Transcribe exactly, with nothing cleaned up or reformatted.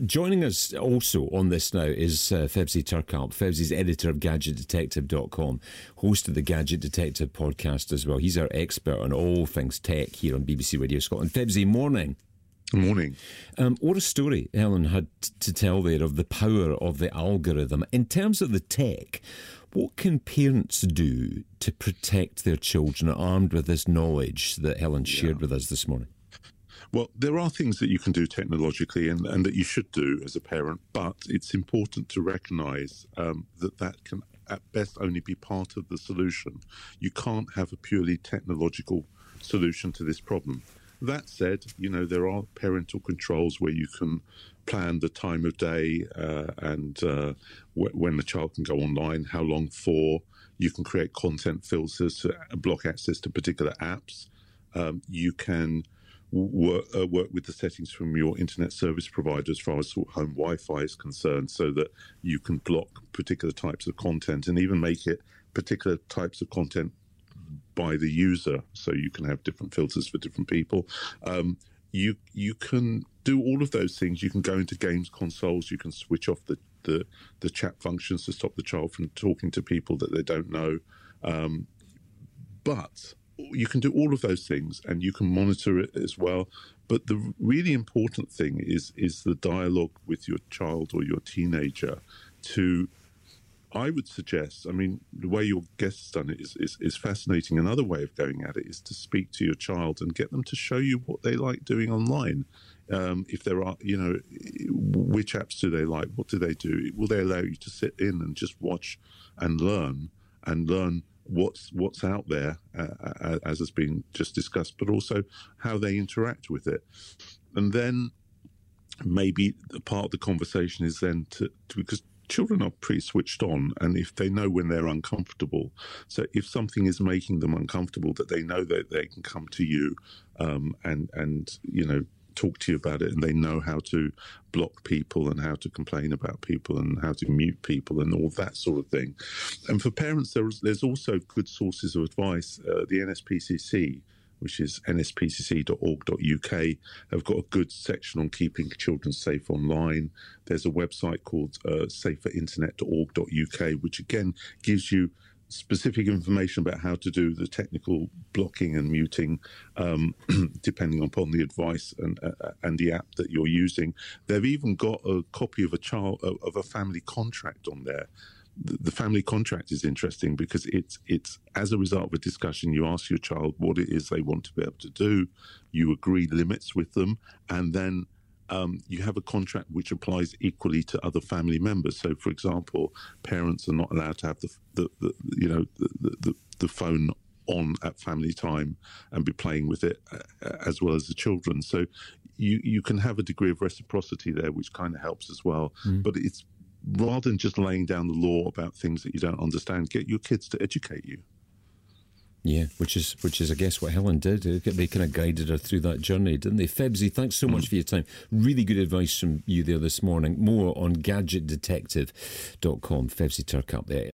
joining us also on this now is uh, Febzi Turkalp. Febzi's editor of Gadget Detective dot com, host of the Gadget Detective podcast as well. He's our expert on all things tech here on B B C Radio Scotland. Febzi, morning. Good morning. Um, what a story Helen had t- to tell there of the power of the algorithm. In terms of the tech, what can parents do to protect their children armed with this knowledge that Helen shared yeah. with us this morning? Well, there are things that you can do technologically and, and that you should do as a parent, but it's important to recognise um, that that can at best only be part of the solution. You can't have a purely technological solution to this problem. That said, you know, there are parental controls where you can plan the time of day uh, and uh, w- when the child can go online, how long for. You can create content filters to block access to particular apps. Um, you can work, uh, work with the settings from your internet service provider as far as home Wi-Fi is concerned so that you can block particular types of content and even make it particular types of content by the user, so you can have different filters for different people. Um, you you can do all of those things. You can go into games consoles. You can switch off the, the, the chat functions to stop the child from talking to people that they don't know. Um, but you can do all of those things, and you can monitor it as well. But the really important thing is is the dialogue with your child or your teenager to, I would suggest, I mean, the way your guest's done it is, is, is fascinating. Another way of going at it is to speak to your child and get them to show you what they like doing online. Um, if there are, you know, which apps do they like? What do they do? Will they allow you to sit in and just watch and learn and learn what's what's out there, uh, as has been just discussed, but also how they interact with it. And then maybe the part of the conversation is then to, to because children are pretty switched on, and if they know when they're uncomfortable, so if something is making them uncomfortable, that they know that they can come to you um, and and you know talk to you about it, and they know how to block people and how to complain about people and how to mute people and all that sort of thing. And for parents, there's there's also good sources of advice. Uh, the N S P C C, which is n s p c c dot org dot u k, have got a good section on keeping children safe online. There's a website called uh, safer internet dot org dot u k, which again gives you specific information about how to do the technical blocking and muting, um, depending upon the advice and uh, and the app that you're using. They've even got a copy of a child of a family contract on there. The family contract is interesting because it's it's as a result of a discussion, you ask your child what it is they want to be able to do, you agree limits with them, and then um, you have a contract which applies equally to other family members. So, for example, parents are not allowed to have the, the, the you know the, the the phone on at family time and be playing with it uh, as well as the children. So you you can have a degree of reciprocity there, which kind of helps as well. Mm. But it's rather than just laying down the law about things that you don't understand, get your kids to educate you. Yeah, which is, which is, I guess, what Helen did. They kind of guided her through that journey, didn't they? Febzi, thanks so much for your time. Really good advice from you there this morning. More on gadget detective dot com. Febzi Turkalp there.